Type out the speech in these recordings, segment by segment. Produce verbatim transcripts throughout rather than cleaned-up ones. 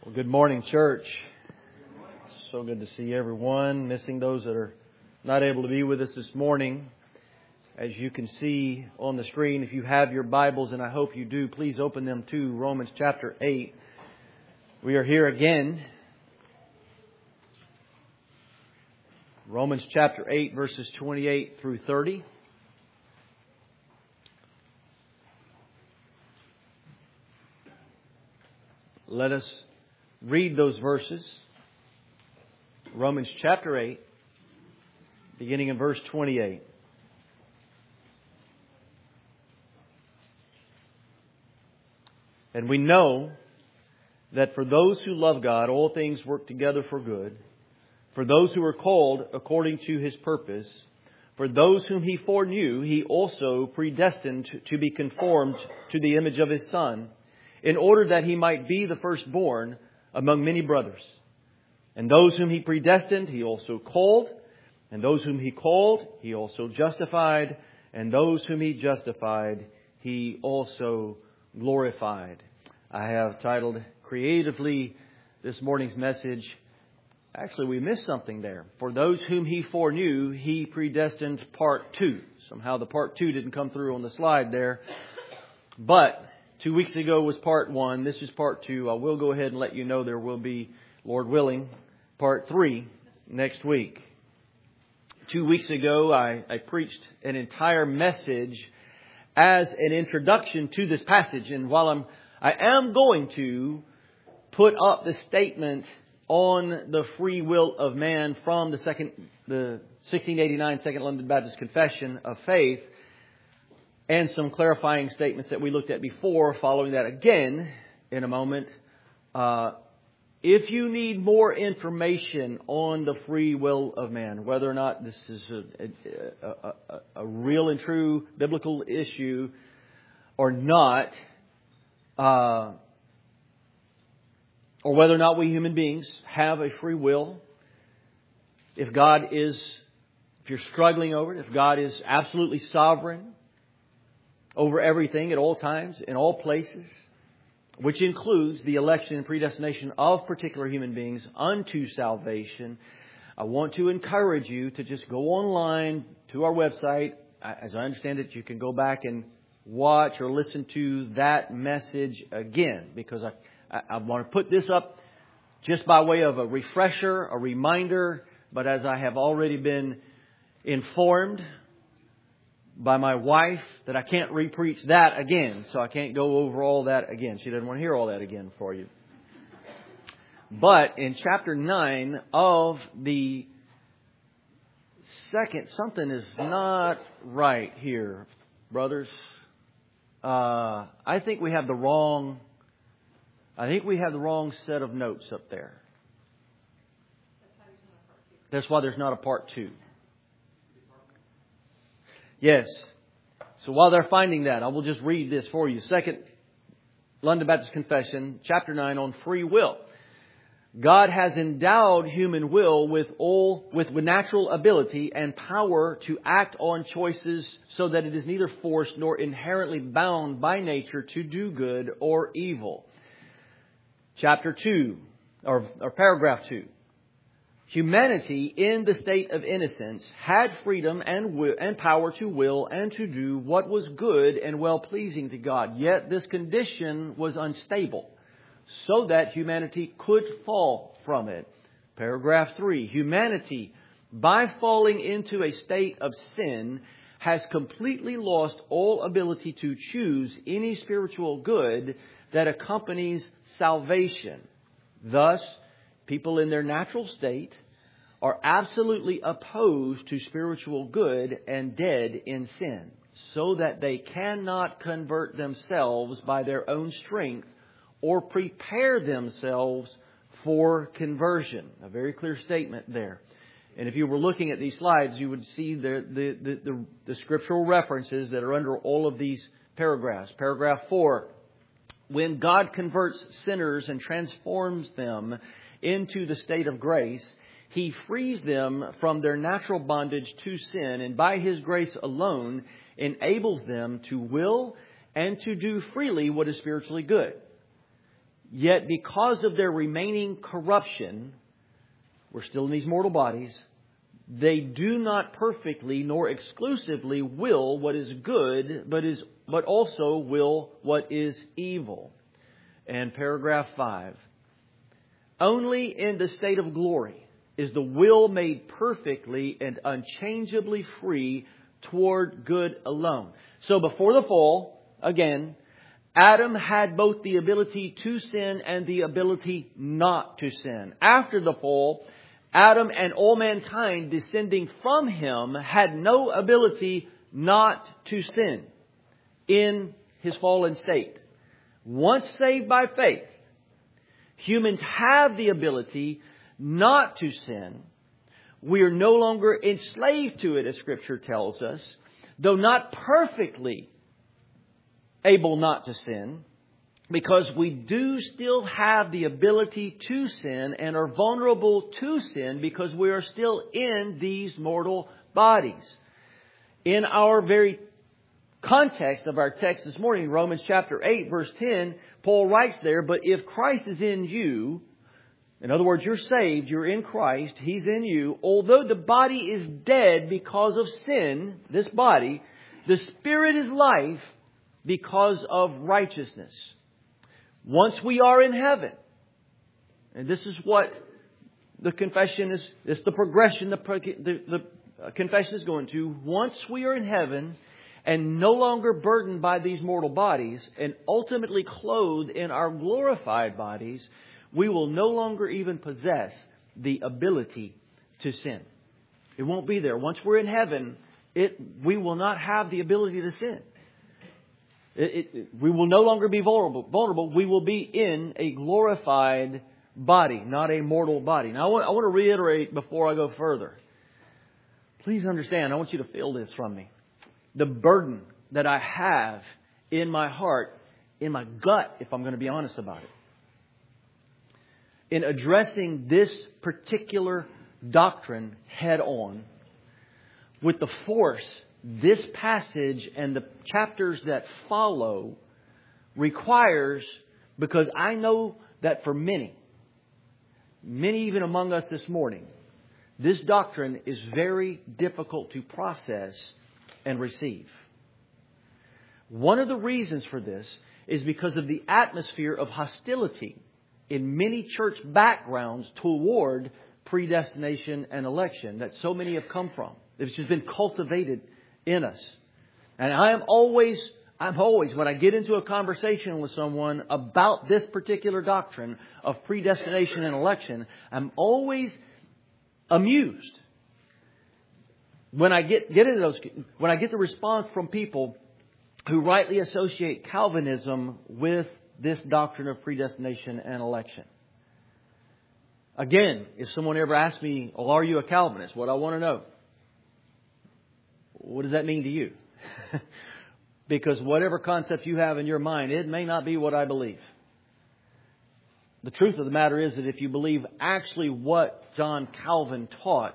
Well, good morning, church. So good to see everyone. Missing those that are not able to be with us this morning. As you can see on the screen, if you have your Bibles, and I hope you do, please open them to Romans chapter eight. We are here again. Romans chapter eight, verses twenty-eight through thirty. Let us read those verses. Romans chapter eight, beginning in verse twenty-eight. And we know that for those who love God, all things work together for good. For those who are called according to His purpose. For those whom He foreknew, He also predestined to be conformed to the image of His Son, in order that He might be the firstborn among many brothers. And those whom He predestined, He also called. And those whom He called, He also justified. And those whom He justified, He also glorified. I have titled creatively this morning's message. Actually, we missed something there. For those whom He foreknew, He predestined part two. Somehow the part two didn't come through on the slide there. But two weeks ago was part one. This is part two. I will go ahead and let you know there will be, Lord willing, part three next week. Two weeks ago, I, I preached an entire message as an introduction to this passage. And while I'm, I am going to put up the statement on the free will of man from the second, the sixteen eighty-nine Second London Baptist Confession of Faith, and some clarifying statements that we looked at before, following that again in a moment. Uh, if you need more information on the free will of man, whether or not this is a, a, a, a real and true biblical issue or not, uh, or whether or not we human beings have a free will, if God is, if you're struggling over it, if God is absolutely sovereign over everything at all times, in all places, which includes the election and predestination of particular human beings unto salvation, I want to encourage you to just go online to our website. As I understand it, you can go back and watch or listen to that message again, because I, I, I want to put this up just by way of a refresher, a reminder. But as I have already been informed by my wife that I can't re-preach that again. So I can't go over all that again. She doesn't want to hear all that again for you. But in chapter nine of the second, something is not right here, brothers. Uh, I think we have the wrong, I think we have the wrong set of notes up there. That's why there's not a part two. Yes. So while they're finding that, I will just read this for you. Second London Baptist Confession, chapter nine, on free will. God has endowed human will with all with natural ability and power to act on choices so that it is neither forced nor inherently bound by nature to do good or evil. Chapter two, or, or paragraph two. Humanity, in the state of innocence, had freedom and will, and power to will and to do what was good and well-pleasing to God. Yet this condition was unstable, so that humanity could fall from it. Paragraph three. Humanity, by falling into a state of sin, has completely lost all ability to choose any spiritual good that accompanies salvation. Thus, people in their natural state are absolutely opposed to spiritual good and dead in sin, so that they cannot convert themselves by their own strength or prepare themselves for conversion. A very clear statement there. And if you were looking at these slides, you would see the, the, the, the, the scriptural references that are under all of these paragraphs. Paragraph four. When God converts sinners and transforms them into the state of grace, He frees them from their natural bondage to sin, and by His grace alone enables them to will and to do freely what is spiritually good. Yet because of their remaining corruption, we're still in these mortal bodies, they do not perfectly nor exclusively will what is good, but is but also will what is evil. And paragraph five. Only in the state of glory is the will made perfectly and unchangeably free toward good alone. So before the fall, again, Adam had both the ability to sin and the ability not to sin. After the fall, Adam and all mankind descending from him had no ability not to sin in his fallen state. Once saved by faith, humans have the ability not to sin. We are no longer enslaved to it, as Scripture tells us, though not perfectly able not to sin, because we do still have the ability to sin and are vulnerable to sin because we are still in these mortal bodies. In our very context of our text this morning, Romans chapter eight, verse ten, Paul writes there, but if Christ is in you, in other words, you're saved, you're in Christ, He's in you, although the body is dead because of sin, this body, the Spirit is life because of righteousness. Once we are in heaven, and this is what the confession is, it's the progression the, the, the confession is going to. Once we are in heaven and no longer burdened by these mortal bodies and ultimately clothed in our glorified bodies, we will no longer even possess the ability to sin. It won't be there. Once we're in heaven, it we will not have the ability to sin. It, it, we will no longer be vulnerable. Vulnerable. We will be in a glorified body, not a mortal body. Now, I want, I want to reiterate before I go further. Please understand, I want you to feel this from me. The burden that I have in my heart, in my gut, if I'm going to be honest about it, in addressing this particular doctrine head on, with the force this passage and the chapters that follow requires, because I know that for many, many even among us this morning, this doctrine is very difficult to process and receive. One of the reasons for this is because of the atmosphere of hostility in many church backgrounds toward predestination and election that so many have come from. It's just been cultivated in us. And I am always, I'm always, when I get into a conversation with someone about this particular doctrine of predestination and election, I'm always amused when I get, get into those, when I get the response from people who rightly associate Calvinism with this doctrine of predestination and election. Again, if someone ever asks me, well, are you a Calvinist? What I want to know, what does that mean to you? Because whatever concept you have in your mind, it may not be what I believe. The truth of the matter is that if you believe actually what John Calvin taught,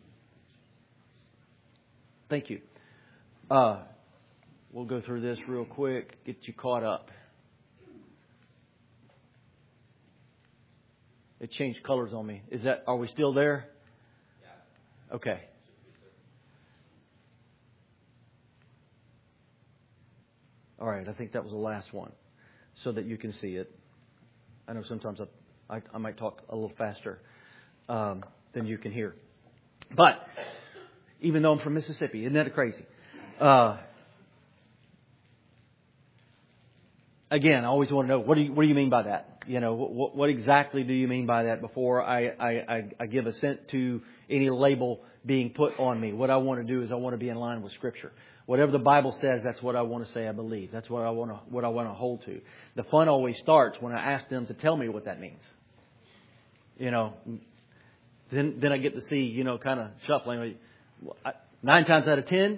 thank you. Uh, we'll go through this real quick, get you caught up. It changed colors on me. Is that? Are we still there? Okay. All right, I think that was the last one, so that you can see it. I know sometimes I, I, I might talk a little faster um, than you can hear. But even though I'm from Mississippi, isn't that crazy? Uh, again, I always want to know, what do you, what do you mean by that? You know, what, what exactly do you mean by that before I, I, I, I give assent to any label being put on me? What I want to do is I want to be in line with Scripture. Whatever the Bible says, that's what I want to say I believe. That's what I want to what I want to hold to. The fun always starts when I ask them to tell me what that means. You know, then then I get to see, you know, kind of shuffling. Nine times out of ten,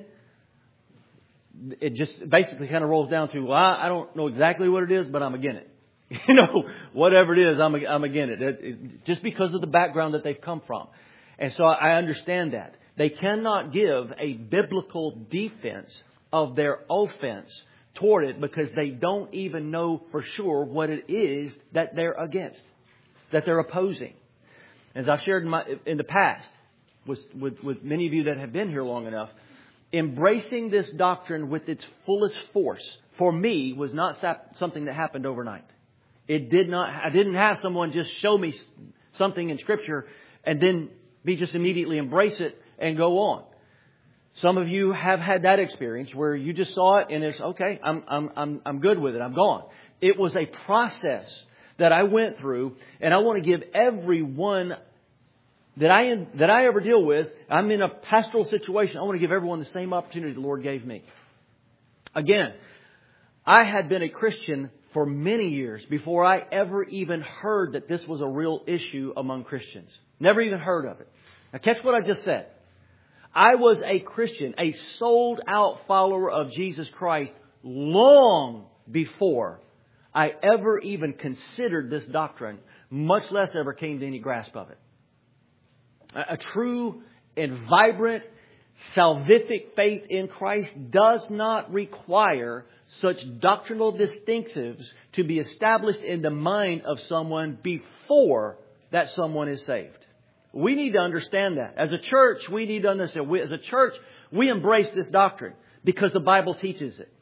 it just basically kind of rolls down to, well, I don't know exactly what it is, but I'm against it. You know, whatever it is, I'm I'm against it. It, it. Just because of the background that they've come from. And so I understand that. They cannot give a biblical defense of their offense toward it because they don't even know for sure what it is that they're against, that they're opposing. As I've shared in, my, in the past with, with, with many of you that have been here long enough, embracing this doctrine with its fullest force for me was not something that happened overnight. It did not. I didn't have someone just show me something in Scripture and then me just immediately embrace it and go on. Some of you have had that experience where you just saw it and it's okay. I'm I'm I'm I'm good with it. I'm gone. It was a process that I went through, and I want to give everyone that I that I ever deal with. I'm in a pastoral situation. I want to give everyone the same opportunity the Lord gave me. Again, I had been a Christian for many years before I ever even heard that this was a real issue among Christians. Never even heard of it. Now catch what I just said. I was a Christian, a sold out follower of Jesus Christ long before I ever even considered this doctrine, much less ever came to any grasp of it. A, a true and vibrant salvific faith in Christ does not require such doctrinal distinctives to be established in the mind of someone before that someone is saved. We need to understand that. As a church, we need to understand. We, as a church, we embrace this doctrine because the Bible teaches it.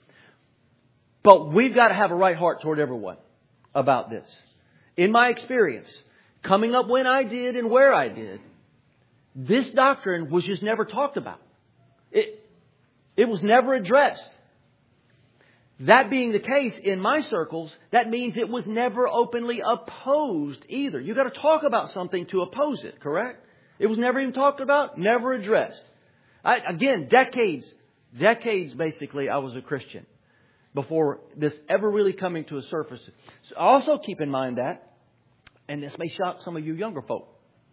But we've got to have a right heart toward everyone about this. In my experience, coming up when I did and where I did, this doctrine was just never talked about. It, it was never addressed. That being the case, in my circles, that means it was never openly opposed either. You've got to talk about something to oppose it, correct? It was never even talked about, never addressed. I, again, decades, decades basically I was a Christian before this ever really coming to a surface. So also keep in mind that, and this may shock some of you younger folk,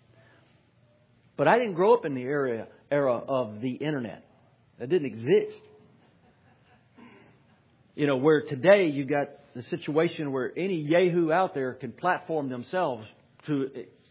but I didn't grow up in the area, era of the internet. That didn't exist. You know, where today you got the situation where any yahoo out there can platform themselves to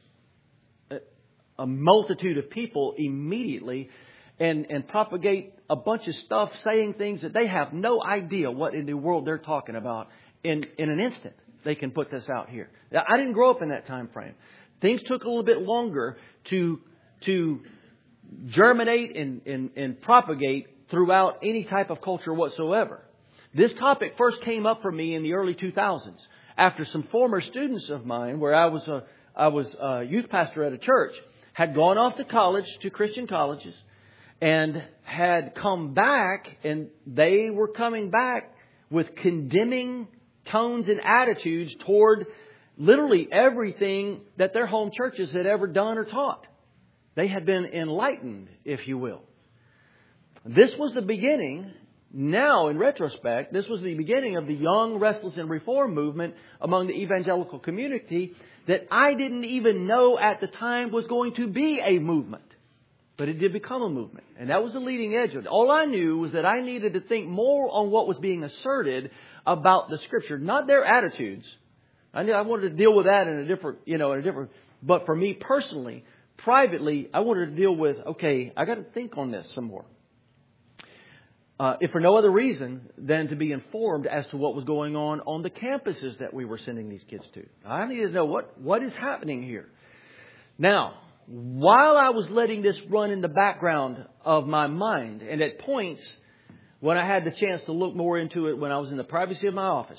a multitude of people immediately and, and propagate a bunch of stuff saying things that they have no idea what in the world they're talking about. In, in an instant, they can put this out here. Now, I didn't grow up in that time frame. Things took a little bit longer to, to germinate and, and, and propagate throughout any type of culture whatsoever. This topic first came up for me in the early two thousands after some former students of mine, where I was a, I was a youth pastor at a church, had gone off to college, to Christian colleges, and had come back, and they were coming back with condemning tones and attitudes toward literally everything that their home churches had ever done or taught. They had been enlightened, if you will. This was the beginning. Now, in retrospect, this was the beginning of the young, restless, and reform movement among the evangelical community that I didn't even know at the time was going to be a movement. But it did become a movement. And that was the leading edge of it. All I knew was that I needed to think more on what was being asserted about the Scripture, not their attitudes. I knew I wanted to deal with that in a different, you know, in a different. But for me personally, privately, I wanted to deal with, okay, I got to think on this some more. Uh, if for no other reason than to be informed as to what was going on on the campuses that we were sending these kids to. I needed to know what, what is happening here. Now, while I was letting this run in the background of my mind, and at points when I had the chance to look more into it when I was in the privacy of my office,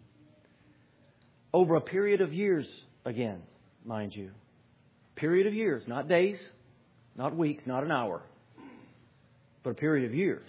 over a period of years, again, mind you, period of years, not days, not weeks, not an hour, but a period of years.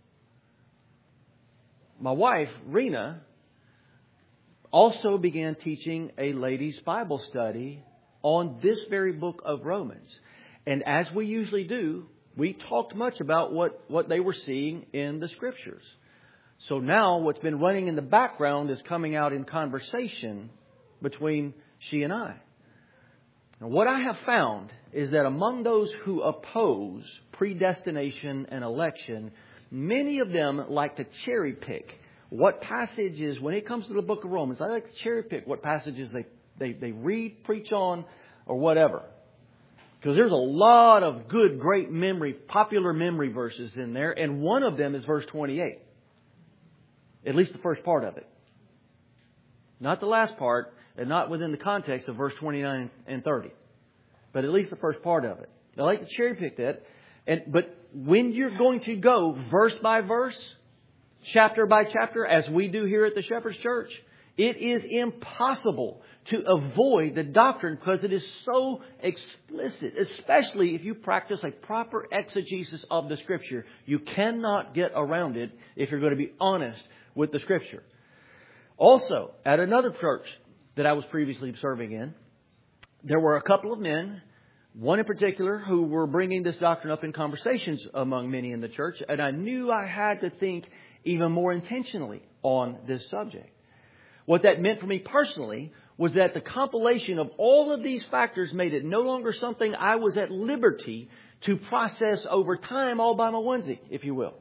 My wife, Rena, also began teaching a ladies' Bible study on this very book of Romans. And as we usually do, we talked much about what, what they were seeing in the Scriptures. So now what's been running in the background is coming out in conversation between she and I. And what I have found is that among those who oppose predestination and election, many of them like to cherry pick what passages, when it comes to the book of Romans, I like to cherry pick what passages they, they, they read, preach on, or whatever. Because there's a lot of good, great memory, popular memory verses in there, and one of them is verse twenty-eight. At least the first part of it. Not the last part, and not within the context of verse twenty-nine and thirty. But at least the first part of it. I like to cherry pick that. And, but when you're going to go verse by verse, chapter by chapter, as we do here at the Shepherd's Church, it is impossible to avoid the doctrine because it is so explicit, especially if you practice a proper exegesis of the Scripture. You cannot get around it if you're going to be honest with the Scripture. Also, at another church that I was previously serving in, there were a couple of men, one in particular, who were bringing this doctrine up in conversations among many in the church, and I knew I had to think even more intentionally on this subject. What that meant for me personally was that the compilation of all of these factors made it no longer something I was at liberty to process over time all by my onesie, if you will.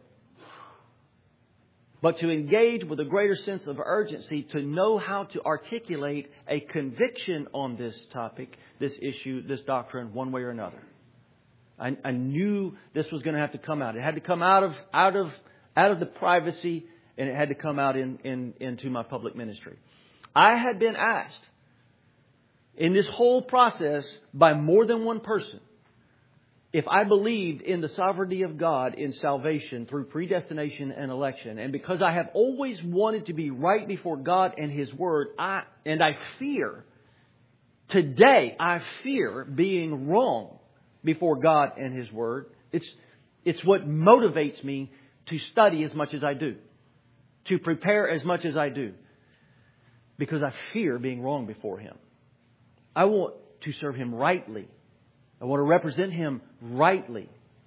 But to engage with a greater sense of urgency to know how to articulate a conviction on this topic, this issue, this doctrine, one way or another. I, I knew this was going to have to come out. It had to come out of out of out of the privacy, and it had to come out in, in into my public ministry. I had been asked in this whole process by more than one person if I believed in the sovereignty of God in salvation through predestination and election. And because I have always wanted to be right before God and His Word, I and I fear, today I fear being wrong before God and His Word. It's, it's what motivates me to study as much as I do, to prepare as much as I do, because I fear being wrong before Him. I want to serve Him rightly. I want to represent Him rightly.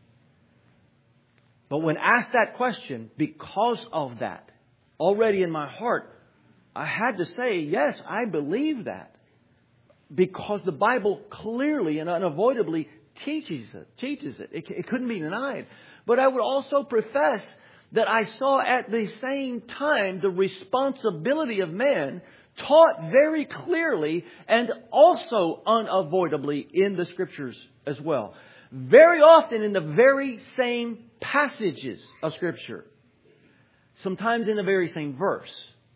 But when asked that question, because of that, already in my heart, I had to say, yes, I believe that. Because the Bible clearly and unavoidably teaches it. Teaches it. It, it couldn't be denied. But I would also profess that I saw at the same time the responsibility of man taught very clearly and also unavoidably in the Scriptures as well. Very often in the very same passages of Scripture. Sometimes in the very same verse.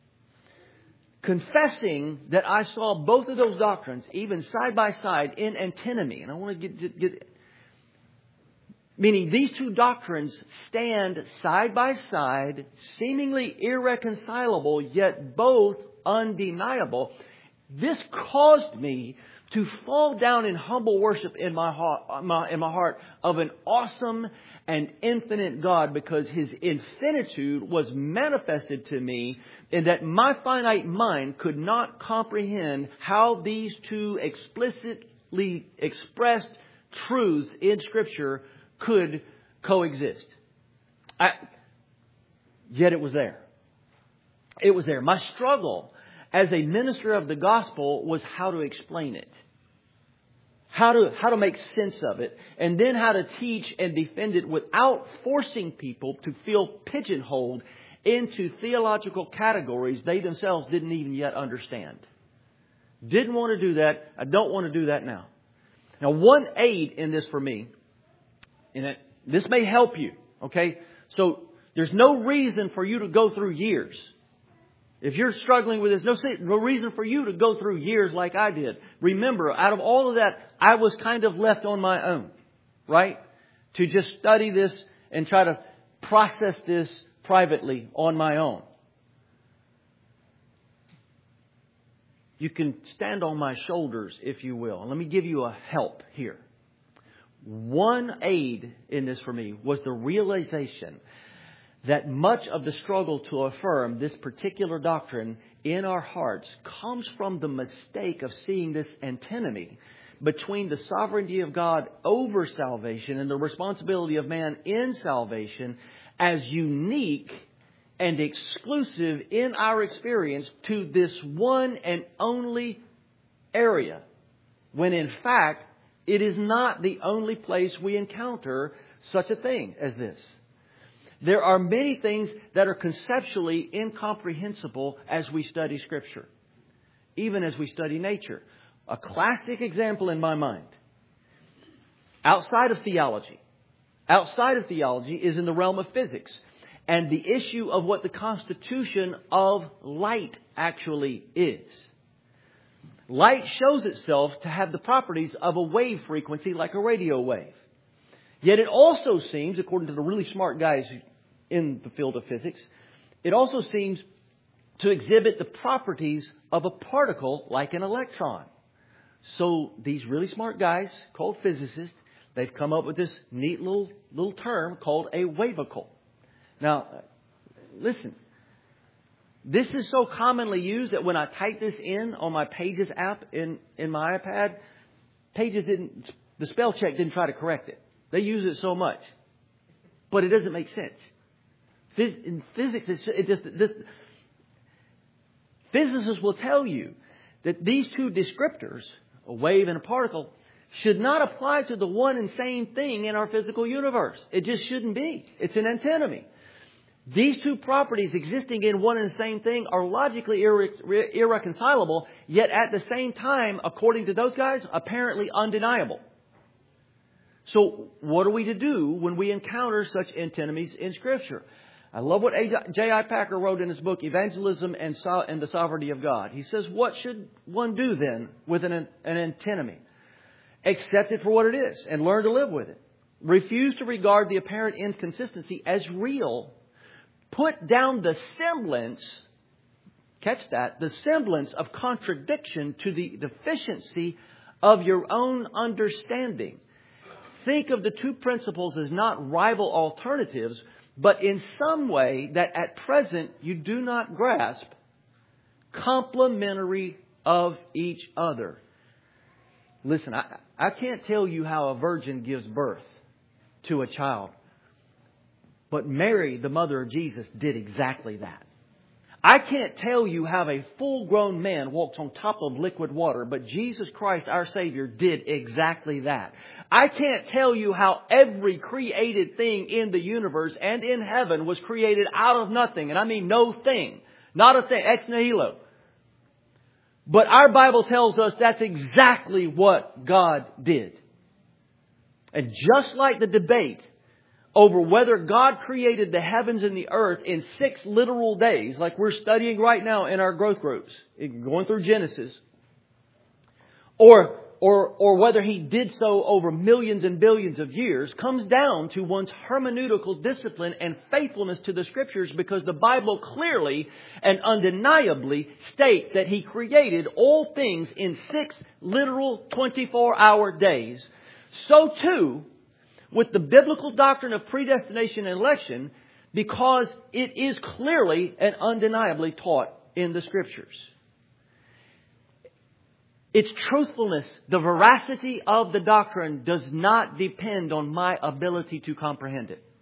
Confessing that I saw both of those doctrines, even side by side, in antinomy. And I want to get, get, get meaning these two doctrines stand side by side, seemingly irreconcilable, yet both undeniable. This caused me to fall down in humble worship in my heart, my, in my heart of an awesome and infinite God, because His infinitude was manifested to me in that my finite mind could not comprehend how these two explicitly expressed truths in Scripture could coexist. I, yet it was there. It was there. My struggle as a minister of the gospel was how to explain it. How to, how to make sense of it. And then how to teach and defend it without forcing people to feel pigeonholed into theological categories they themselves didn't even yet understand. Didn't want to do that. I don't want to do that now. Now, one aid in this for me, and it, this may help you, okay? So there's no reason for you to go through years. If you're struggling with this, no, no reason for you to go through years like I did. Remember, out of all of that, I was kind of left on my own, right? To just study this and try to process this privately on my own. You can stand on my shoulders, if you will. And let me give you a help here. One aid in this for me was the realization that much of the struggle to affirm this particular doctrine in our hearts comes from the mistake of seeing this antinomy between the sovereignty of God over salvation and the responsibility of man in salvation as unique and exclusive in our experience to this one and only area, when in fact it is not the only place we encounter such a thing as this. There are many things that are conceptually incomprehensible as we study Scripture, even as we study nature. A classic example in my mind, outside of theology, outside of theology is in the realm of physics. and the issue of what the constitution of light actually is. Light shows itself to have the properties of a wave frequency like a radio wave. Yet it also seems, according to the really smart guys in the field of physics, it also seems to exhibit the properties of a particle like an electron. So these really smart guys, called physicists, they've come up with this neat little, little term called a wavicle. Now, listen. This is so commonly used that when I type this in on my Pages app in, in my iPad, Pages didn't, the spell check didn't try to correct it. They use it so much. But it doesn't make sense. Phys- in physics, it's, it just, this, physicists will tell you that these two descriptors, a wave and a particle, should not apply to the one and same thing in our physical universe. It just shouldn't be. It's an antinomy. These two properties existing in one and the same thing are logically irre- irreconcilable, yet at the same time, according to those guys, apparently undeniable. So what are we to do when we encounter such antinomies in Scripture? I love what J I Packer wrote in his book, Evangelism and, so- and the Sovereignty of God. He says, what should one do then with an, an antinomy? Accept it for what it is and learn to live with it. Refuse to regard the apparent inconsistency as real. Put down the semblance, catch that, the semblance of contradiction to the deficiency of your own understanding. Think of the two principles as not rival alternatives, but in some way that at present you do not grasp, complementary of each other. Listen, I, I can't tell you how a virgin gives birth to a child. But Mary, the mother of Jesus, did exactly that. I can't tell you how a full-grown man walks on top of liquid water, but Jesus Christ, our Savior, did exactly that. I can't tell you how every created thing in the universe and in heaven was created out of nothing. And I mean no thing. Not a thing. Ex nihilo. But our Bible tells us that's exactly what God did. And just like the debate over whether God created the heavens and the earth in six literal days, like we're studying right now in our growth groups, going through Genesis, or or or whether He did so over millions and billions of years, comes down to one's hermeneutical discipline and faithfulness to the Scriptures, because the Bible clearly and undeniably states that He created all things in six literal twenty-four hour days. So too, with the biblical doctrine of predestination and election, because it is clearly and undeniably taught in the Scriptures. Its truthfulness, the veracity of the doctrine, does not depend on my ability to comprehend it.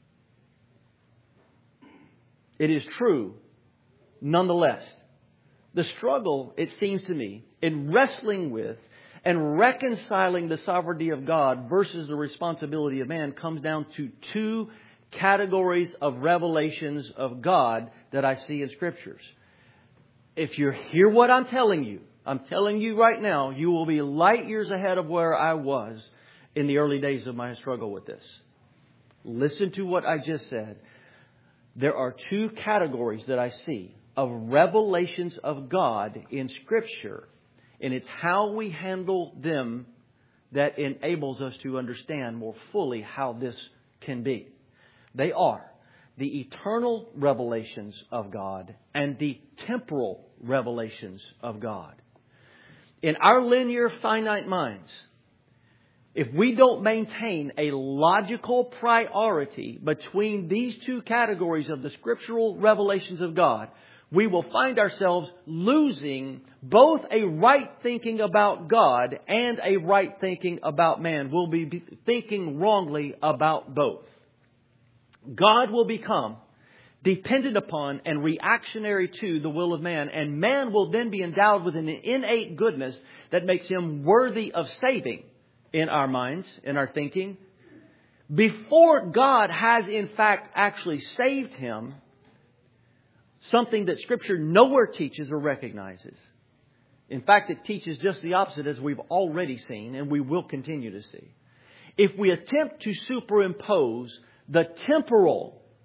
It is true, nonetheless. The struggle, it seems to me, in wrestling with and reconciling the sovereignty of God versus the responsibility of man comes down to two categories of revelations of God that I see in Scriptures. If you hear what I'm telling you, I'm telling you right now, you will be light years ahead of where I was in the early days of my struggle with this. Listen to what I just said. There are two categories that I see of revelations of God in Scripture. And it's how we handle them that enables us to understand more fully how this can be. They are the eternal revelations of God and the temporal revelations of God. In our linear, finite minds, if we don't maintain a logical priority between these two categories of the scriptural revelations of God, we will find ourselves losing both a right thinking about God and a right thinking about man. We'll be thinking wrongly about both. God will become dependent upon and reactionary to the will of man, and man will then be endowed with an innate goodness that makes him worthy of saving in our minds, in our thinking, before God has in fact actually saved him. Something that Scripture nowhere teaches or recognizes. In fact, it teaches just the opposite, as we've already seen and we will continue to see. If we attempt to superimpose the temporal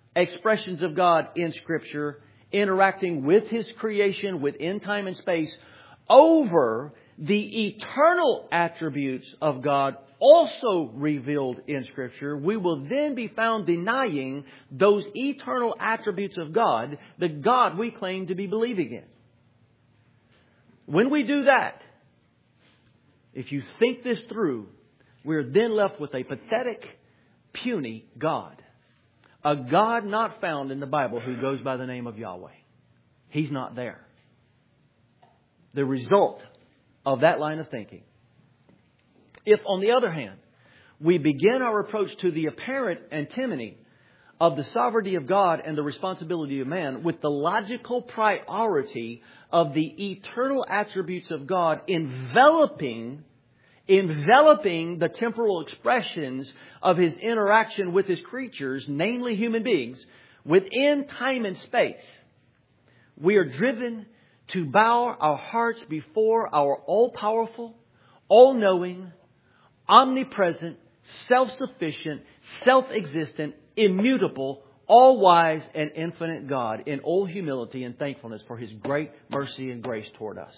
expressions of God in Scripture, interacting with His creation within time and space, over the eternal attributes of God also revealed in Scripture, we will then be found denying those eternal attributes of God, the God we claim to be believing in. When we do that, if you think this through, we're then left with a pathetic, puny God. A God not found in the Bible who goes by the name of Yahweh. He's not there. The result of that line of thinking. If, on the other hand, we begin our approach to the apparent antinomy of the sovereignty of God and the responsibility of man with the logical priority of the eternal attributes of God enveloping, enveloping the temporal expressions of His interaction with His creatures, namely human beings, within time and space, we are driven to bow our hearts before our all-powerful, all-knowing, omnipresent, self-sufficient, self-existent, immutable, all-wise, and infinite God in all humility and thankfulness for His great mercy and grace toward us.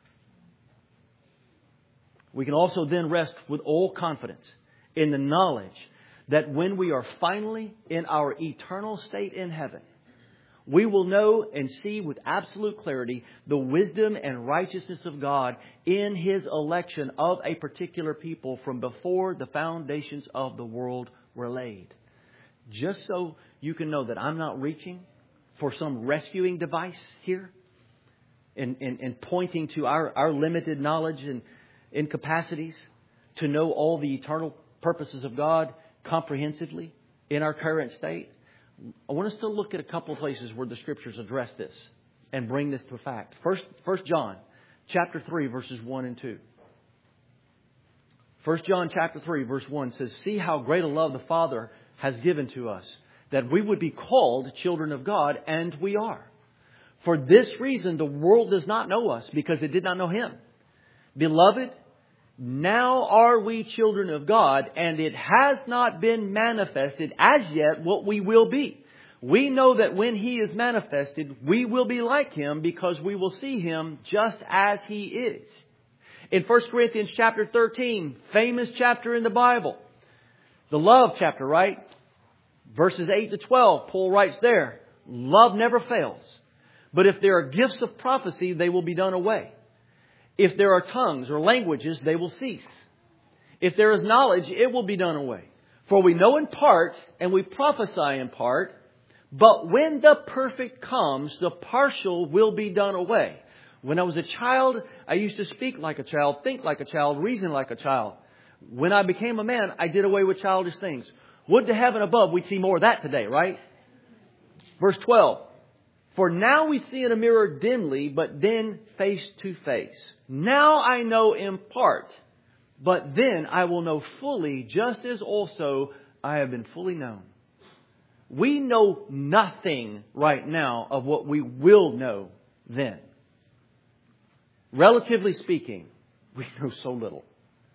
We can also then rest with all confidence in the knowledge that when we are finally in our eternal state in heaven, we will know and see with absolute clarity the wisdom and righteousness of God in His election of a particular people from before the foundations of the world were laid. Just so you can know that I'm not reaching for some rescuing device here and, and, and pointing to our, our limited knowledge and incapacities to know all the eternal purposes of God comprehensively in our current state. I want us to look at a couple of places where the Scriptures address this and bring this to fact. First, First John chapter three, verses one and two. First John chapter three, verse one says, "See how great a love the Father has given to us, that we would be called children of God, and we are. For this reason the world does not know us, because it did not know Him. Beloved, now are we children of God, and it has not been manifested as yet what we will be. We know that when He is manifested, we will be like Him, because we will see Him just as He is." In First Corinthians chapter thirteen, famous chapter in the Bible, the love chapter, right? Verses eight to twelve, Paul writes there, "Love never fails. But if there are gifts of prophecy, they will be done away. If there are tongues or languages, they will cease. If there is knowledge, it will be done away. For we know in part, and we prophesy in part. But when the perfect comes, the partial will be done away. When I was a child, I used to speak like a child, think like a child, reason like a child. When I became a man, I did away with childish things." Would to heaven above we'd see more of that today, right? Verse twelve. "For now we see in a mirror dimly, but then face to face. Now I know in part, but then I will know fully, just as also I have been fully known." We know nothing right now of what we will know then. Relatively speaking, we know so little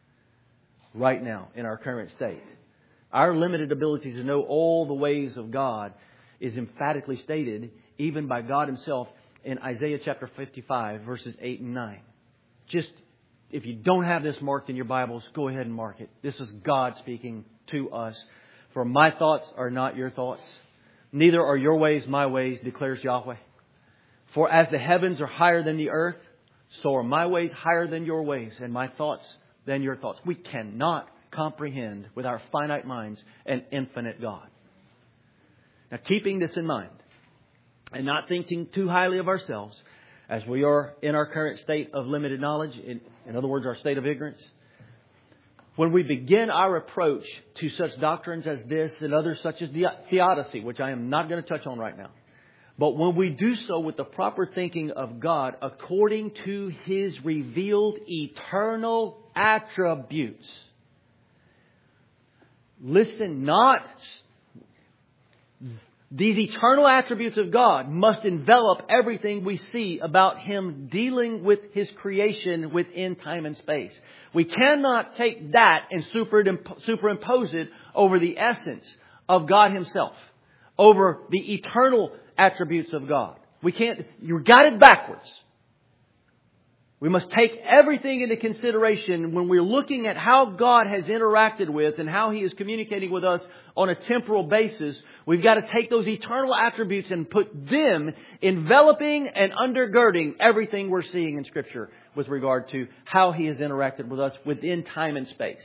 right now in our current state. Our limited ability to know all the ways of God is emphatically stated even by God Himself in Isaiah chapter fifty-five, verses eight and nine. Just, if you don't have this marked in your Bibles, go ahead and mark it. This is God speaking to us. "For my thoughts are not your thoughts, neither are your ways my ways, declares Yahweh. For as the heavens are higher than the earth, so are my ways higher than your ways, and my thoughts than your thoughts." We cannot comprehend with our finite minds an infinite God. Now, keeping this in mind and not thinking too highly of ourselves as we are in our current state of limited knowledge, in, in other words, our state of ignorance, when we begin our approach to such doctrines as this and others such as the theodicy, which I am not going to touch on right now, but when we do so with the proper thinking of God according to His revealed eternal attributes, listen, not these eternal attributes of God must envelop everything we see about Him dealing with His creation within time and space. We cannot take that and superimpose it over the essence of God Himself, over the eternal attributes of God. We can't, you got it backwards. We must take everything into consideration when we're looking at how God has interacted with and how He is communicating with us on a temporal basis. We've got to take those eternal attributes and put them enveloping and undergirding everything we're seeing in Scripture with regard to how He has interacted with us within time and space.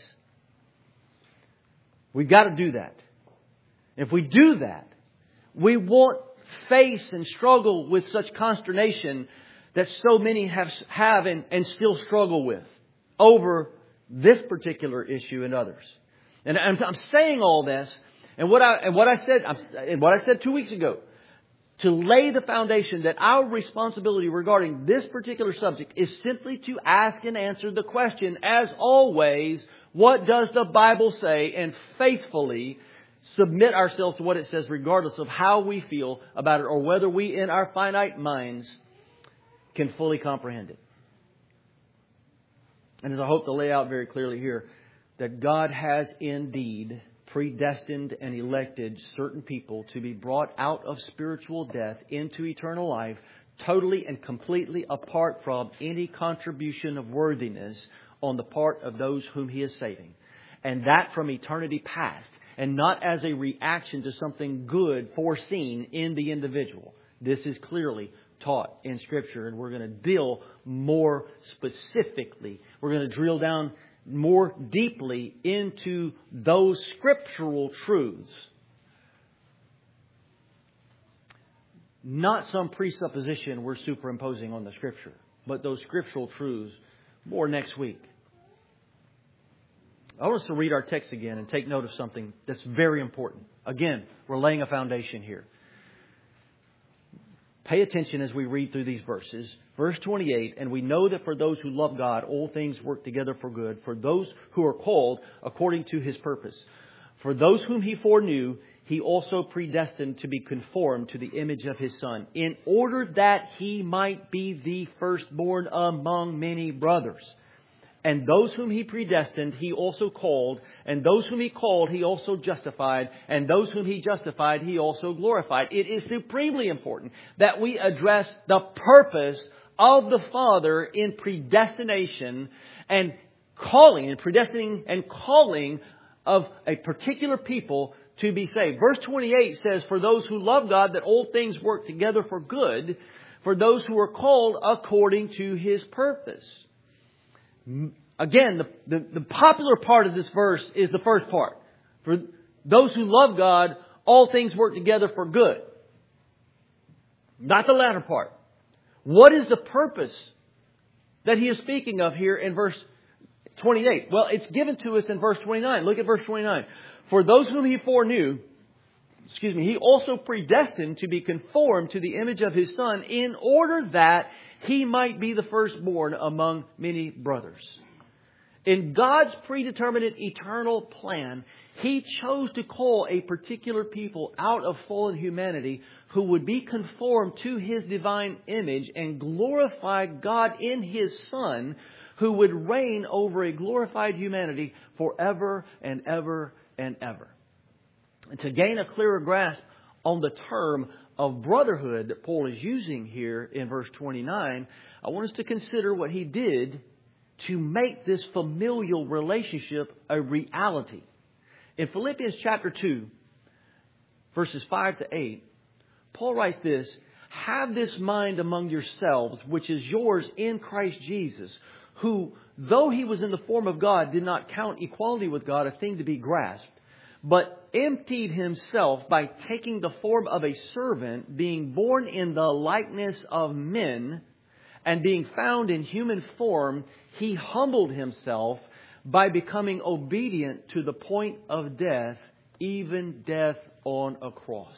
We've got to do that. If we do that, we won't face and struggle with such consternation that so many have have and, and still struggle with over this particular issue and others. And I'm, I'm saying all this, and what I and what I said and what I said two weeks ago, to lay the foundation that our responsibility regarding this particular subject is simply to ask and answer the question, as always, what does the Bible say, and faithfully submit ourselves to what it says, regardless of how we feel about it or whether we, in our finite minds, can fully comprehend it. And as I hope to lay out very clearly here, that God has indeed predestined and elected certain people to be brought out of spiritual death into eternal life, totally and completely apart from any contribution of worthiness on the part of those whom He is saving. And that from eternity past, and not as a reaction to something good foreseen in the individual. This is clearly taught in Scripture, and we're going to deal more specifically. We're going to drill down more deeply into those scriptural truths. Not some presupposition we're superimposing on the Scripture, but those scriptural truths more next week. I want us to read our text again and take note of something that's very important. Again, we're laying a foundation here. Pay attention as we read through these verses. Verse twenty-eight, and we know that for those who love God, all things work together for good, for those who are called according to His purpose. For those whom He foreknew, He also predestined to be conformed to the image of His Son, in order that He might be the firstborn among many brothers. And those whom He predestined, He also called. And those whom He called, He also justified. And those whom He justified, He also glorified. It is supremely important that we address the purpose of the Father in predestination and calling, and predestining and calling of a particular people to be saved. Verse twenty-eight says, for those who love God, that all things work together for good, for those who are called according to His purpose. Again, the, the, the popular part of this verse is the first part. For those who love God, all things work together for good. Not the latter part. What is the purpose that He is speaking of here in verse twenty-eight? Well, it's given to us in verse twenty-nine. Look at verse twenty-nine. For those whom He foreknew, excuse me, He also predestined to be conformed to the image of His Son, in order that He might be the firstborn among many brothers. In God's predeterminate eternal plan, He chose to call a particular people out of fallen humanity who would be conformed to His divine image and glorify God in His Son, who would reign over a glorified humanity forever and ever and ever. And to gain a clearer grasp on the term of brotherhood that Paul is using here in verse twenty-nine, I want us to consider what he did to make this familial relationship a reality. In Philippians chapter two, verses five to eight, Paul writes this, have this mind among yourselves, which is yours in Christ Jesus, who, though He was in the form of God, did not count equality with God a thing to be grasped, but emptied Himself by taking the form of a servant, being born in the likeness of men, and being found in human form, He humbled Himself by becoming obedient to the point of death, even death on a cross.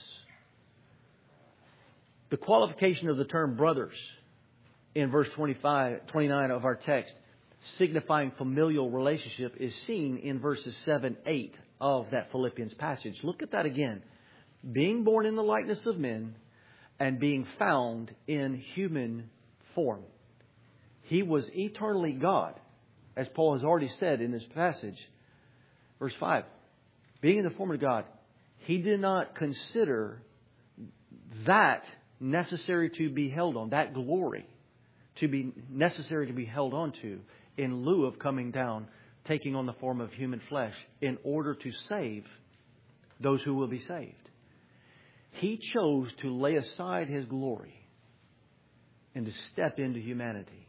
The qualification of the term brothers in verse twenty-five, twenty-nine of our text, signifying familial relationship, is seen in verses seven, eight of that Philippians passage. Look at that again. Being born in the likeness of men and being found in human form. He was eternally God, as Paul has already said in this passage. Verse five, being in the form of God, He did not consider that necessary to be held on, that glory to be necessary to be held on to, in lieu of coming down, taking on the form of human flesh in order to save those who will be saved. He chose to lay aside His glory and to step into humanity,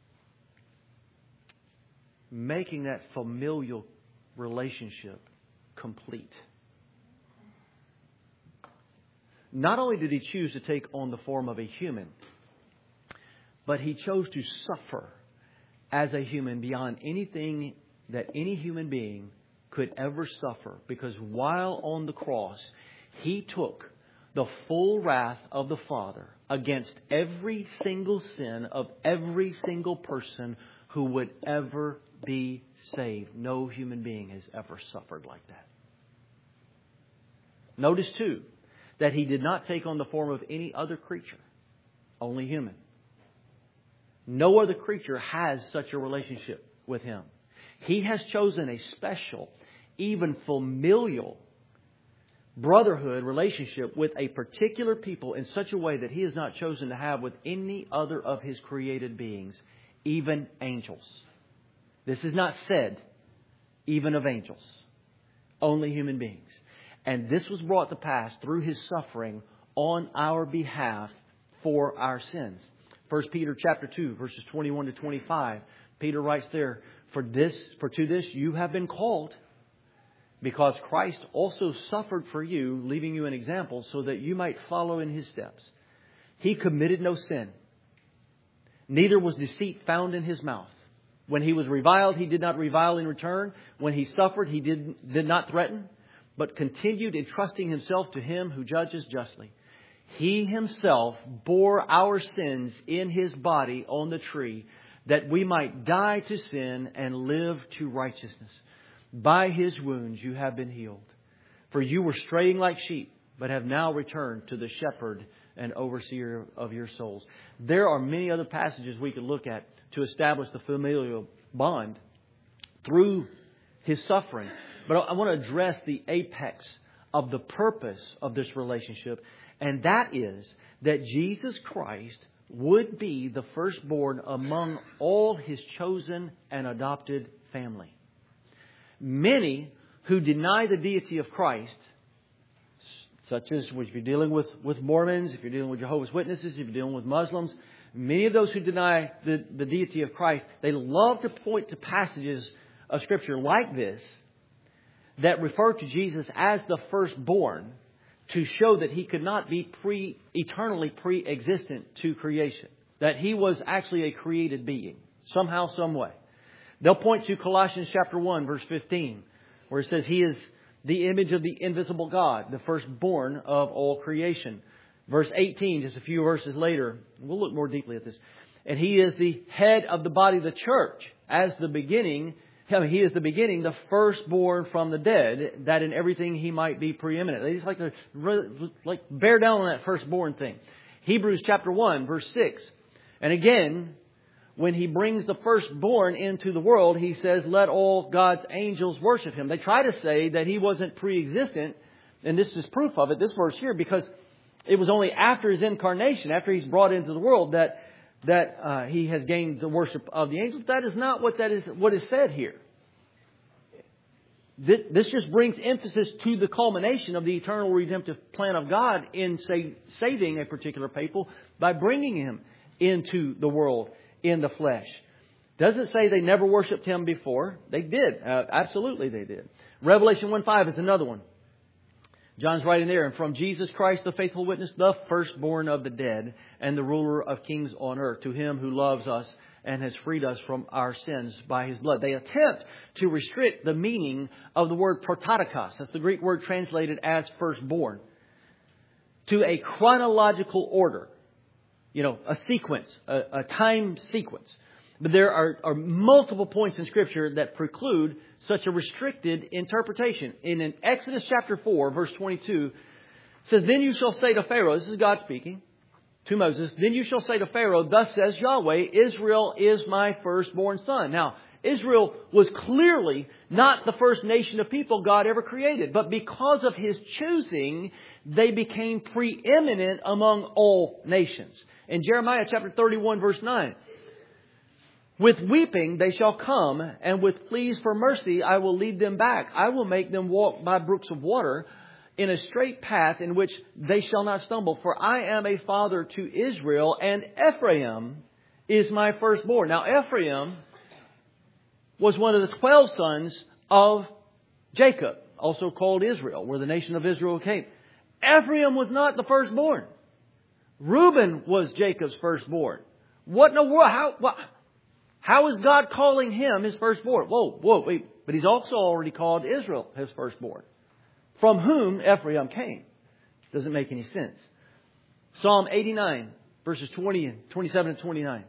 making that familial relationship complete. Not only did He choose to take on the form of a human, but He chose to suffer as a human beyond anything that any human being could ever suffer. Because while on the cross, He took the full wrath of the Father against every single sin of every single person who would ever be saved. No human being has ever suffered like that. Notice too, that He did not take on the form of any other creature, only human. No other creature has such a relationship with Him. He has chosen a special, even familial brotherhood relationship with a particular people in such a way that He has not chosen to have with any other of His created beings, even angels. This is not said even of angels, only human beings. And this was brought to pass through His suffering on our behalf for our sins. First Peter chapter two, verses twenty-one to twenty-five. Peter writes there, For this, for to this you have been called, because Christ also suffered for you, leaving you an example, so that you might follow in His steps. He committed no sin. Neither was deceit found in His mouth. When He was reviled, He did not revile in return. When He suffered, He did, did not threaten, but continued entrusting Himself to Him who judges justly. He Himself bore our sins in His body on the tree, that we might die to sin and live to righteousness. By His wounds you have been healed. For you were straying like sheep, but have now returned to the shepherd and overseer of your souls. There are many other passages we could look at to establish the familial bond through His suffering. But I want to address the apex of the purpose of this relationship. And that is that Jesus Christ would be the firstborn among all His chosen and adopted family. Many who deny the deity of Christ, such as if you're dealing with, with Mormons, if you're dealing with Jehovah's Witnesses, if you're dealing with Muslims, many of those who deny the, the deity of Christ, they love to point to passages of Scripture like this that refer to Jesus as the firstborn to show that He could not be pre eternally pre-existent to creation. That He was actually a created being, somehow, some way. They'll point to Colossians chapter one, verse fifteen, where it says He is the image of the invisible God, the firstborn of all creation. Verse eighteen, just a few verses later, we'll look more deeply at this. And He is the head of the body of the church, as the beginning. He is the beginning, the firstborn from the dead, that in everything He might be preeminent. They just like to like bear down on that firstborn thing. Hebrews chapter one, verse six. And again, when He brings the firstborn into the world, He says, let all God's angels worship Him. They try to say that He wasn't pre-existent. And this is proof of it, this verse here, because it was only after His incarnation, after He's brought into the world, that that uh, He has gained the worship of the angels. That is not what that is. What is said here. This, this just brings emphasis to the culmination of the eternal redemptive plan of God in say, saving a particular people by bringing Him into the world in the flesh. Doesn't say they never worshipped Him before. They did. Uh, absolutely, they did. Revelation one five is another one. John's writing there, and from Jesus Christ, the faithful witness, the firstborn of the dead, and the ruler of kings on earth, to Him who loves us and has freed us from our sins by His blood. They attempt to restrict the meaning of the word prototokos. That's the Greek word translated as firstborn. To a chronological order. You know, a sequence, a, a time sequence. But there are, are multiple points in Scripture that preclude such a restricted interpretation. In, in Exodus chapter four, verse twenty-two, it says, Then you shall say to Pharaoh, this is God speaking to Moses, Then you shall say to Pharaoh, Thus says Yahweh, Israel is my firstborn son. Now, Israel was clearly not the first nation of people God ever created. But because of His choosing, they became preeminent among all nations. In Jeremiah chapter thirty-one, verse nine, with weeping they shall come, and with pleas for mercy I will lead them back. I will make them walk by brooks of water in a straight path in which they shall not stumble. For I am a father to Israel, and Ephraim is my firstborn. Now Ephraim was one of the twelve sons of Jacob, also called Israel, where the nation of Israel came. Ephraim was not the firstborn. Reuben was Jacob's firstborn. What in the world? How, what, how is God calling him his firstborn? Whoa, whoa, wait. But He's also already called Israel his firstborn, from whom Ephraim came. Doesn't make any sense. Psalm eighty-nine, verses twenty and twenty-seven and twenty-nine.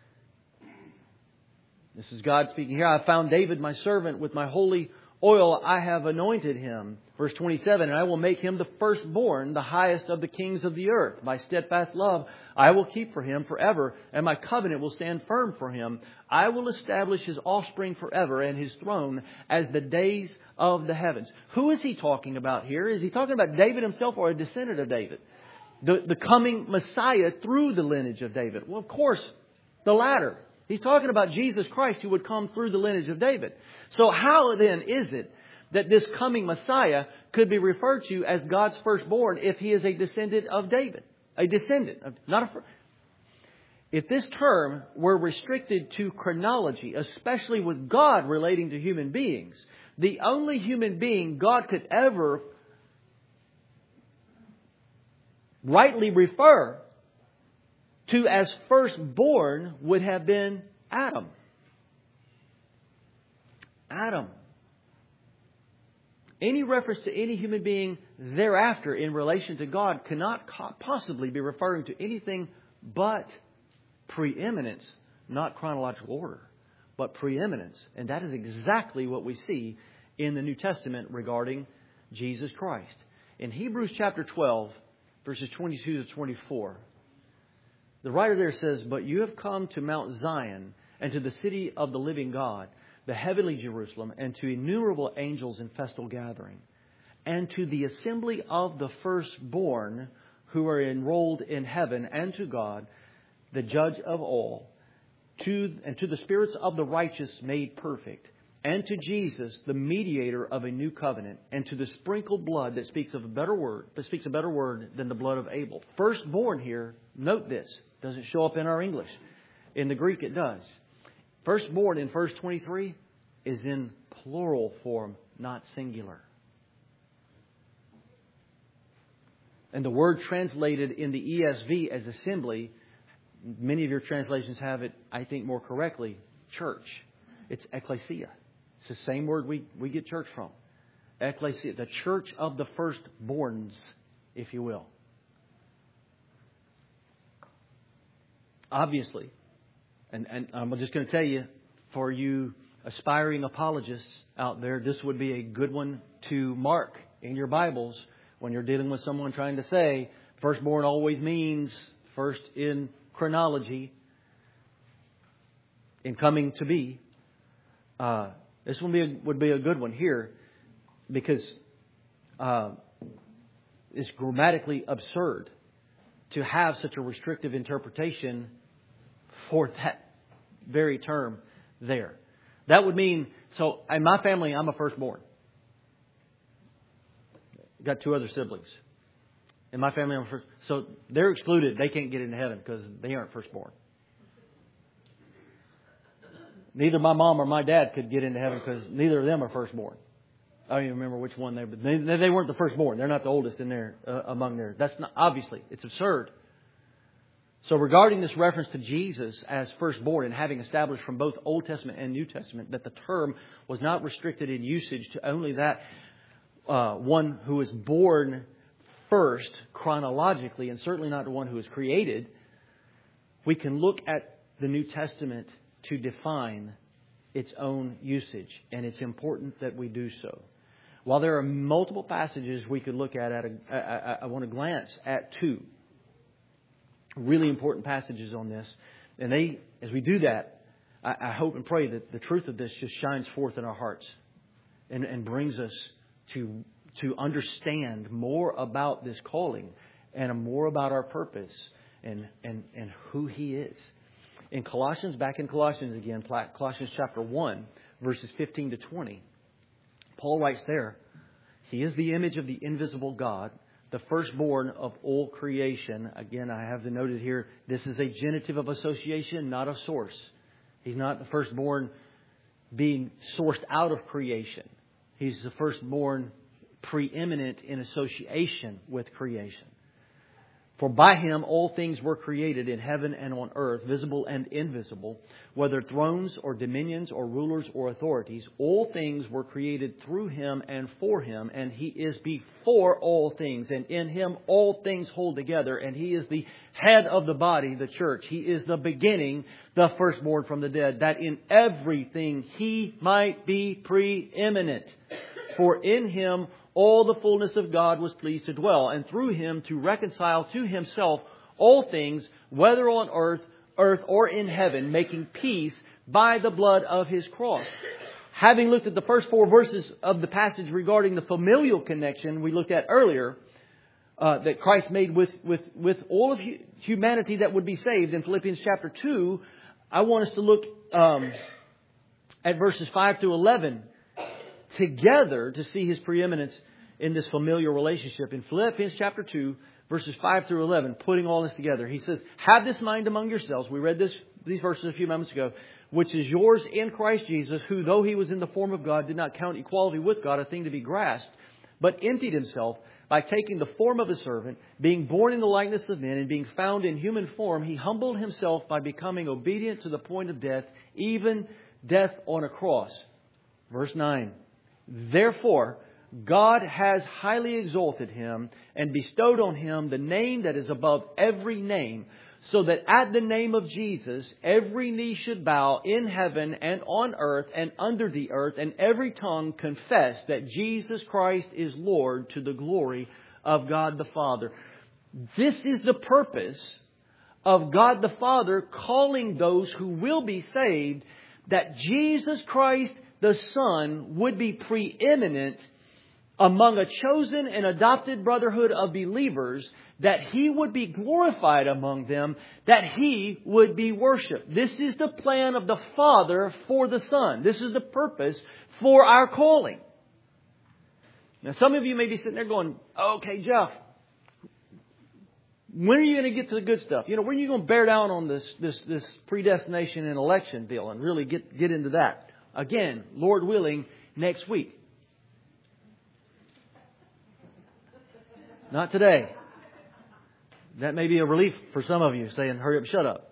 This is God speaking here. I found David, my servant, with my holy oil I have anointed him. Verse twenty-seven, and I will make him the firstborn, the highest of the kings of the earth. My steadfast love I will keep for him forever, and my covenant will stand firm for him. I will establish his offspring forever, and his throne as the days of the heavens. Who is He talking about here? Is He talking about David himself or a descendant of David? The, the coming Messiah through the lineage of David? Well, of course, the latter. He's talking about Jesus Christ who would come through the lineage of David. So how then is it that this coming Messiah could be referred to as God's firstborn if He is a descendant of David? A descendant, not a. If this term were restricted to chronology, especially with God relating to human beings, the only human being God could ever rightly refer to as firstborn would have been Adam. Adam. Any reference to any human being thereafter in relation to God cannot possibly be referring to anything but preeminence, not chronological order, but preeminence. And that is exactly what we see in the New Testament regarding Jesus Christ. In Hebrews chapter twelve, verses twenty-two to twenty-four, the writer there says, but you have come to Mount Zion and to the city of the living God, the heavenly Jerusalem, and to innumerable angels in festal gathering, and to the assembly of the firstborn who are enrolled in heaven, and to God, the judge of all, to and to the spirits of the righteous made perfect, and to Jesus, the mediator of a new covenant, and to the sprinkled blood that speaks of a better word, that speaks a better word than the blood of Abel. Firstborn here, note this, doesn't show up in our English. In the Greek it does. Firstborn in verse twenty-three is in plural form, not singular. And the word translated in the E S V as assembly, many of your translations have it, I think, more correctly, church. It's ecclesia. It's the same word we, we get church from. Ecclesia, the church of the firstborns, if you will. Obviously, and, and I'm just going to tell you, for you aspiring apologists out there, this would be a good one to mark in your Bibles when you're dealing with someone trying to say firstborn always means first in chronology, in coming to be. Uh, this would be, a, would be a good one here because uh, it's grammatically absurd to have such a restrictive interpretation for that very term there. That would mean, so in my family, I'm a firstborn. Got two other siblings. In my family, I'm a first. So they're excluded. They can't get into heaven because they aren't firstborn. Neither my mom or my dad could get into heaven because neither of them are firstborn. I don't even remember which one they, but they, they weren't the firstborn. They're not the oldest in there uh, among there. That's not, obviously, it's absurd. So regarding this reference to Jesus as firstborn and having established from both Old Testament and New Testament that the term was not restricted in usage to only that uh, one who is born first chronologically and certainly not the one who is created, we can look at the New Testament to define its own usage. And it's important that we do so. While there are multiple passages we could look at, at a, I, I, I want to glance at two really important passages on this. And they, as we do that, I, I hope and pray that the truth of this just shines forth in our hearts and, and brings us to, to understand more about this calling and more about our purpose and, and, and who He is. In Colossians, back in Colossians again, Colossians chapter one, verses fifteen to twenty, Paul writes there, He is the image of the invisible God, the firstborn of all creation. Again, I have noted here, this is a genitive of association, not a source. He's not the firstborn being sourced out of creation. He's the firstborn preeminent in association with creation. For by Him all things were created in heaven and on earth, visible and invisible, whether thrones or dominions or rulers or authorities. All things were created through Him and for Him, and He is before all things. And in Him all things hold together, and He is the head of the body, the church. He is the beginning, the firstborn from the dead, that in everything He might be preeminent. For in Him all the fullness of God was pleased to dwell, and through Him to reconcile to Himself all things, whether on earth, earth or in heaven, making peace by the blood of His cross. Having looked at the first four verses of the passage regarding the familial connection we looked at earlier, uh, that Christ made with, with, with all of humanity that would be saved in Philippians chapter two, I want us to look um, at verses five through eleven together to see His preeminence in this familial relationship. In Philippians chapter two, verses five through eleven, putting all this together, he says, have this mind among yourselves. We read this these verses a few moments ago, which is yours in Christ Jesus, who, though He was in the form of God, did not count equality with God a thing to be grasped, but emptied Himself by taking the form of a servant, being born in the likeness of men, and being found in human form. He humbled Himself by becoming obedient to the point of death, even death on a cross. Verse nine. Therefore, God has highly exalted Him and bestowed on Him the name that is above every name, so that at the name of Jesus, every knee should bow in heaven and on earth and under the earth, and every tongue confess that Jesus Christ is Lord, to the glory of God the Father. This is the purpose of God the Father calling those who will be saved, that Jesus Christ the Son would be preeminent among a chosen and adopted brotherhood of believers, that He would be glorified among them, that He would be worshipped. This is the plan of the Father for the Son. This is the purpose for our calling. Now, some of you may be sitting there going, okay, Jeff, when are you going to get to the good stuff? You know, when are you going to bear down on this, this, this predestination and election deal and really get, get into that? Again, Lord willing, next week. Not today. That may be a relief for some of you, saying, hurry up, shut up.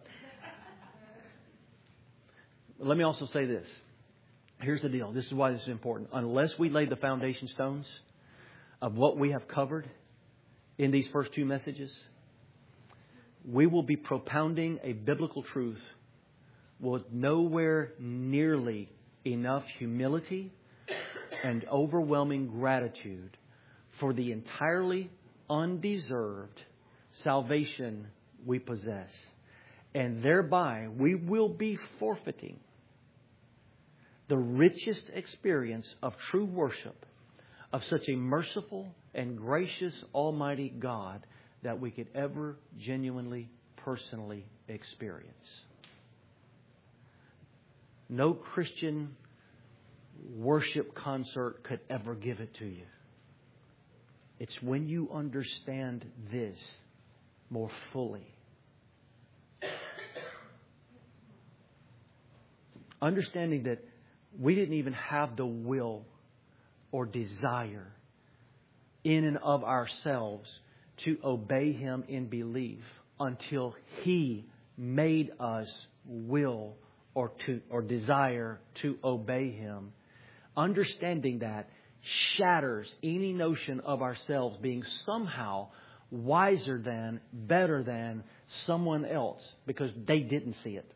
Let me also say this. Here's the deal. This is why this is important. Unless we lay the foundation stones of what we have covered in these first two messages, we will be propounding a biblical truth with nowhere nearly enough humility and overwhelming gratitude for the entirely undeserved salvation we possess. And thereby we will be forfeiting the richest experience of true worship of such a merciful and gracious Almighty God that we could ever genuinely, personally experience. No Christian worship concert could ever give it to you. It's when you understand this more fully. Understanding that we didn't even have the will or desire in and of ourselves to obey Him in belief until He made us will or to or desire to obey Him. Understanding that shatters any notion of ourselves being somehow wiser than, better than someone else because they didn't see it.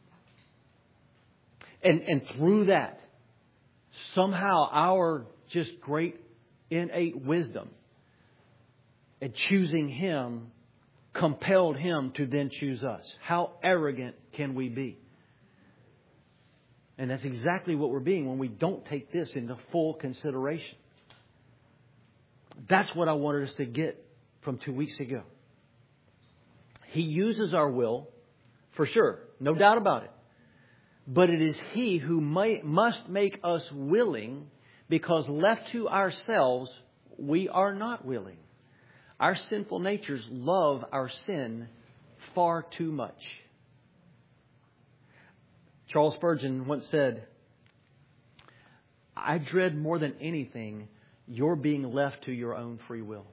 And, and through that, somehow our just great innate wisdom and choosing Him compelled Him to then choose us. How arrogant can we be? And that's exactly what we're being when we don't take this into full consideration. That's what I wanted us to get from two weeks ago. He uses our will, for sure, no doubt about it. But it is He who may, must make us willing, because left to ourselves, we are not willing. Our sinful natures love our sin far too much. Charles Spurgeon once said, I dread more than anything your being left to your own free will.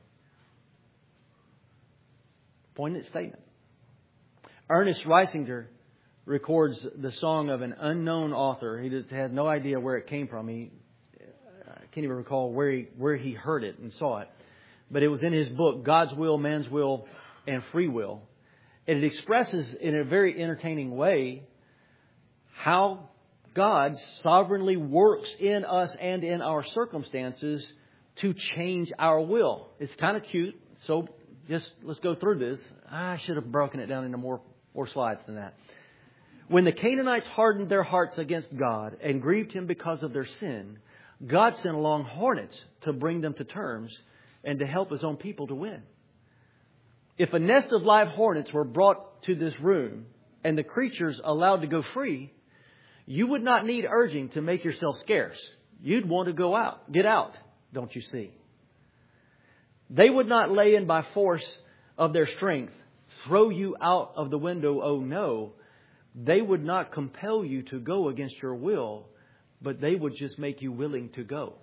Poignant statement. Ernest Reisinger records the song of an unknown author. He just had no idea where it came from. He I can't even recall where he, where he heard it and saw it. But it was in his book, God's Will, Man's Will, and Free Will. And it expresses in a very entertaining way how God sovereignly works in us and in our circumstances to change our will. It's kind of cute. So just let's go through this. I should have broken it down into more, more slides than that. When the Canaanites hardened their hearts against God and grieved Him because of their sin, God sent along hornets to bring them to terms and to help His own people to win. If a nest of live hornets were brought to this room and the creatures allowed to go free, you would not need urging to make yourself scarce. You'd want to go out, get out, don't you see? They would not lay in by force of their strength, throw you out of the window, oh no. They would not compel you to go against your will, but they would just make you willing to go.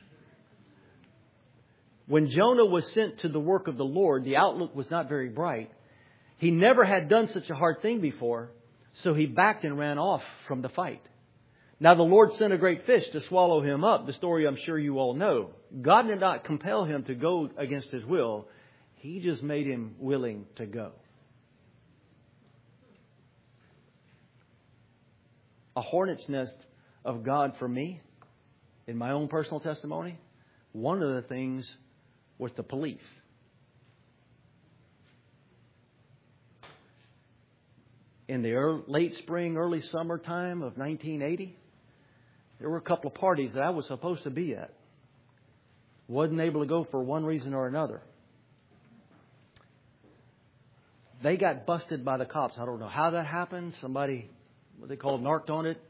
When Jonah was sent to the work of the Lord, the outlook was not very bright. He never had done such a hard thing before, so he backed and ran off from the fight. Now the Lord sent a great fish to swallow him up. The story I'm sure you all know. God did not compel him to go against his will. He just made him willing to go. A hornet's nest of God for me, in my own personal testimony, one of the things was the police. In the early, late spring, early summer time of nineteen eighty, there were a couple of parties that I was supposed to be at. Wasn't able to go for one reason or another. They got busted by the cops. I don't know how that happened. Somebody, what they call, narked on it.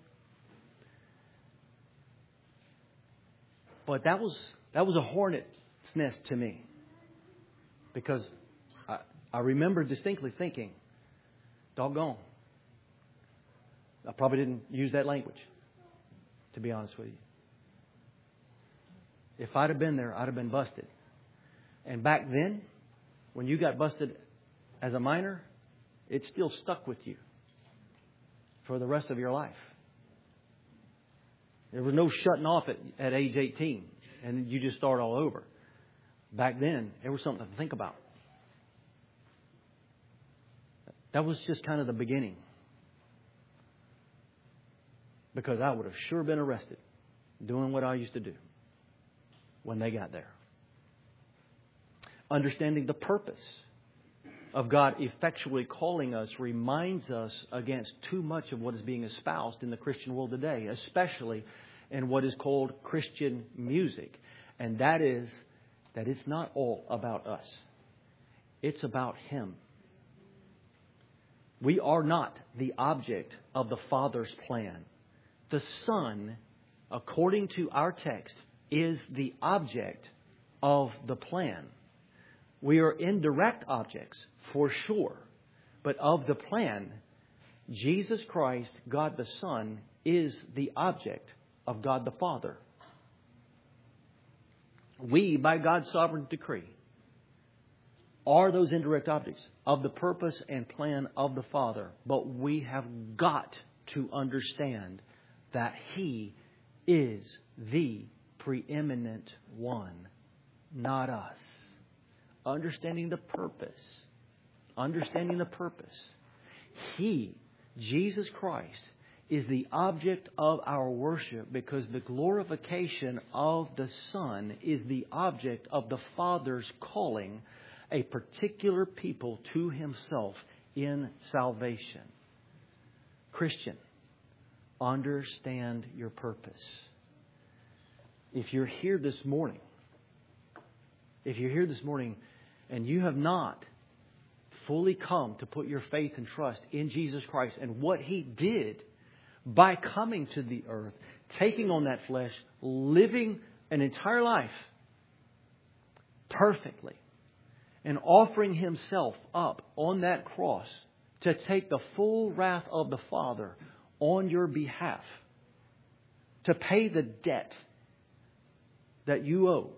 But that was that was a hornet's nest to me. Because I, I remember distinctly thinking, doggone. I probably didn't use that language, to be honest with you. If I'd have been there, I'd have been busted. And back then, when you got busted as a minor, it still stuck with you for the rest of your life. There was no shutting off at, at age eighteen and you just start all over. Back then, there was something to think about. That was just kind of the beginning. Because I would have sure been arrested doing what I used to do when they got there. Understanding the purpose of God effectually calling us reminds us against too much of what is being espoused in the Christian world today, especially in what is called Christian music. And that is that it's not all about us. It's about Him. We are not the object of the Father's plan. The Son, according to our text, is the object of the plan. We are indirect objects, for sure. But of the plan, Jesus Christ, God the Son, is the object of God the Father. We, by God's sovereign decree, are those indirect objects of the purpose and plan of the Father. But we have got to understand that He is the preeminent one, not us. Understanding the purpose. Understanding the purpose. He, Jesus Christ, is the object of our worship because the glorification of the Son is the object of the Father's calling a particular people to Himself in salvation. Christian, understand your purpose. If you're here this morning, if you're here this morning and you have not fully come to put your faith and trust in Jesus Christ and what He did by coming to the earth, taking on that flesh, living an entire life perfectly, and offering Himself up on that cross to take the full wrath of the Father on your behalf, to pay the debt that you owed,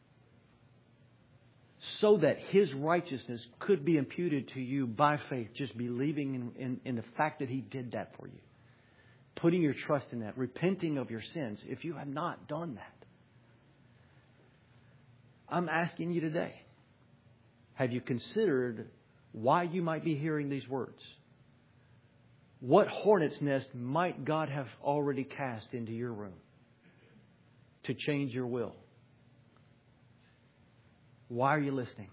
so that His righteousness could be imputed to you by faith, just believing in, in, in the fact that He did that for you. Putting your trust in that, repenting of your sins, if you have not done that. I'm asking you today, have you considered why you might be hearing these words? What hornet's nest might God have already cast into your room to change your will? Why are you listening?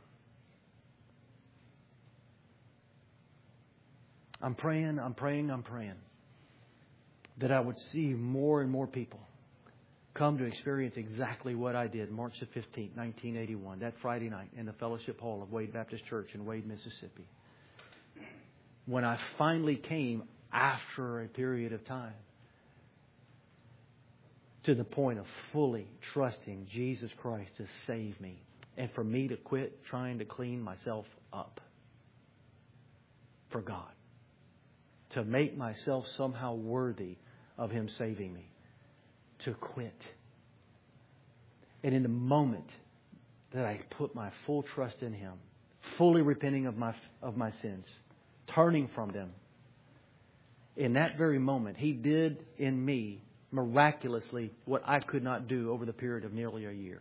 I'm praying, I'm praying, I'm praying that I would see more and more people come to experience exactly what I did March the fifteenth, nineteen eighty-one, that Friday night in the Fellowship Hall of Wade Baptist Church in Wade, Mississippi. When I finally came after a period of time to the point of fully trusting Jesus Christ to save me and for me to quit trying to clean myself up for God, to make myself somehow worthy of Him saving me, to quit. And in the moment that I put my full trust in Him, fully repenting of my of my sins, turning from them, in that very moment, He did in me miraculously what I could not do over the period of nearly a year.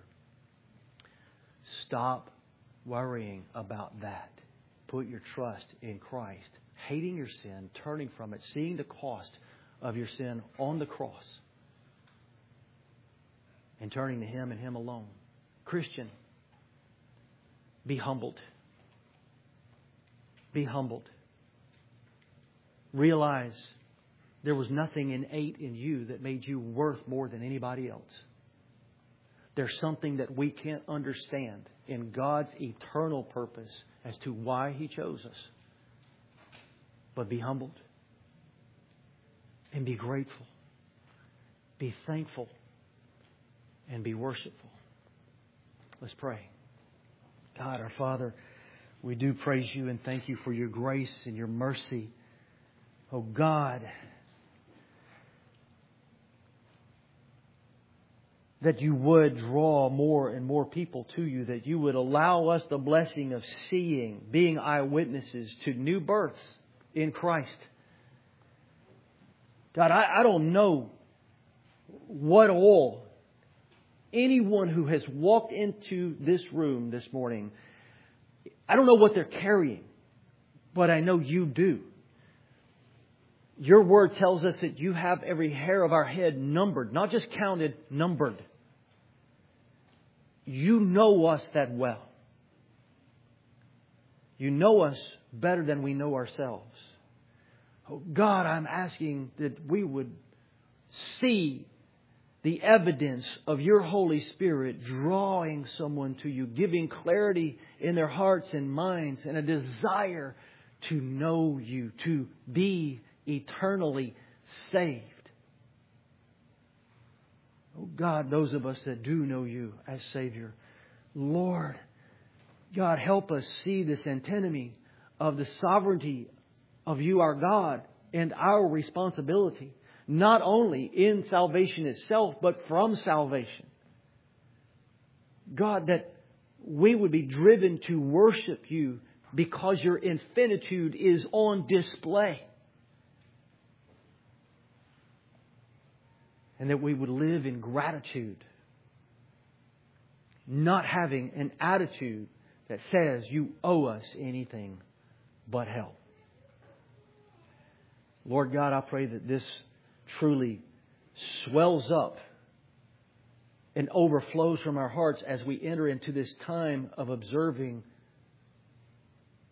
Stop worrying about that. Put your trust in Christ, hating your sin, turning from it, seeing the cost of your sin on the cross, and turning to Him and Him alone. Christian, be humbled. Be humbled. Realize there was nothing innate in you that made you worth more than anybody else. There's something that we can't understand in God's eternal purpose as to why He chose us. But be humbled and be grateful. Be thankful and be worshipful. Let's pray. God, our Father, we do praise You and thank You for Your grace and Your mercy. Oh God, that You would draw more and more people to You, that You would allow us the blessing of seeing, being eyewitnesses to new births in Christ. God, I, I don't know what all anyone who has walked into this room this morning, I don't know what they're carrying, but I know You do. Your Word tells us that You have every hair of our head numbered, not just counted, numbered. You know us that well. You know us better than we know ourselves. Oh God, I'm asking that we would see the evidence of Your Holy Spirit drawing someone to You, giving clarity in their hearts and minds and a desire to know You, to be eternally saved. Oh God, those of us that do know You as Savior, Lord, God, help us see this antinomy of the sovereignty of You, our God, and our responsibility, not only in salvation itself, but from salvation. God, that we would be driven to worship You because Your infinitude is on display. And that we would live in gratitude, not having an attitude that says You owe us anything but hell. Lord God, I pray that this truly swells up and overflows from our hearts as we enter into this time of observing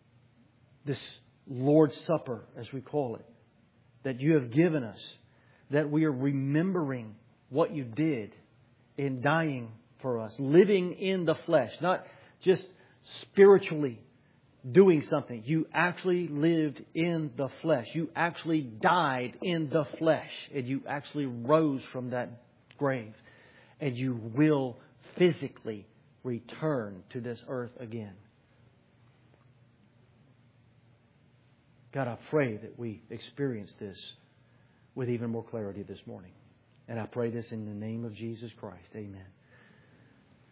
this Lord's Supper, as we call it, that You have given us, that we are remembering what you did in dying for us, living in the flesh, not just spiritually doing something. You actually lived in the flesh. You actually died in the flesh. And you actually rose from that grave. And you will physically return to this earth again. God, I pray that we experience this with even more clarity this morning. And I pray this in the name of Jesus Christ. Amen.